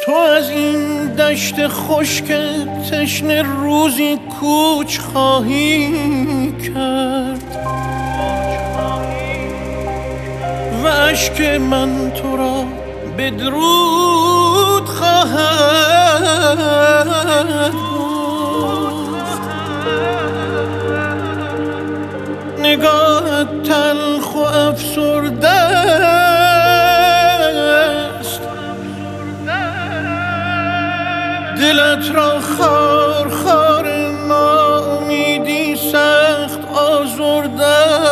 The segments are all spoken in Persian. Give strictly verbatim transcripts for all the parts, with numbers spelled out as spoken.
تو از این دشت خشک تشنه روزی کوچ خواهی کرد و اشک من تو را بدرود خواهد گفت. نگاهت تلخ و افسرده است، دلت را خار خار ناامیدی سخت آزرده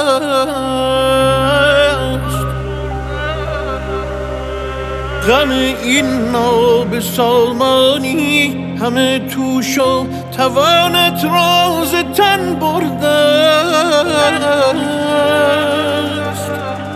است. غم این نابسامانی همه توش و توانت راز تن برده است.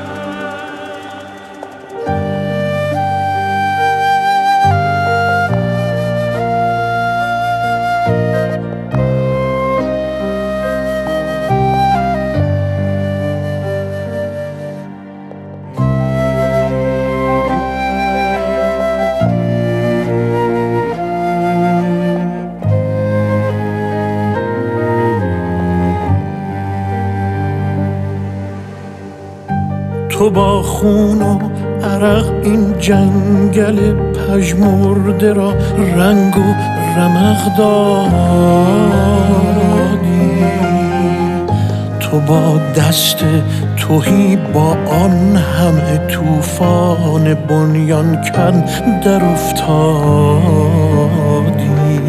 تو با خون و عرق این جنگل پژمرده را رنگ و رمق دادی. تو با دست تهی با آن همه طوفان بنیان کن در افتادی.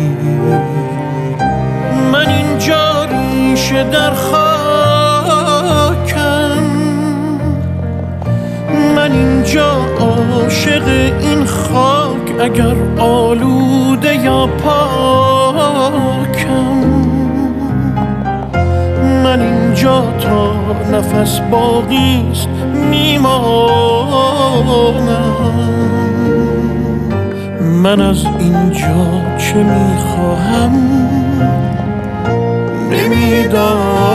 من اینجا ریشه در خاکم، من اینجا عاشق این خاک اگر آلوده یا پاکم. من اینجا تا نفس باقیست میمانم. من از اینجا چه میخواهم نمیدانم.